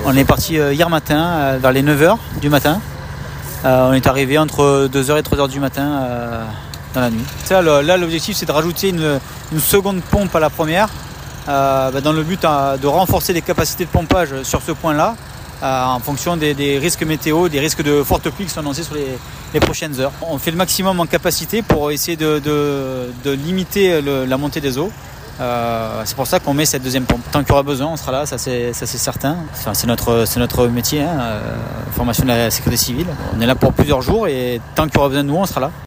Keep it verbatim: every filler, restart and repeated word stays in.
On est parti hier matin vers les neuf heures du matin. Euh, on est arrivé entre deux heures et trois heures du matin euh, dans la nuit. Ça, le, là, l'objectif, c'est de rajouter une, une seconde pompe à la première euh, bah, dans le but euh, de renforcer les capacités de pompage sur ce point-là euh, en fonction des, des risques météo, des risques de fortes pluies qui sont annoncés sur les, les prochaines heures. On fait le maximum en capacité pour essayer de, de, de limiter le, la montée des eaux. Euh, c'est pour ça qu'on met cette deuxième pompe. Tant qu'il y aura besoin, on sera là, ça c'est, ça c'est certain. Enfin, c'est notre, c'est notre métier, hein, euh, formation de la sécurité civile. On est là pour plusieurs jours et tant qu'il y aura besoin de nous, on sera là.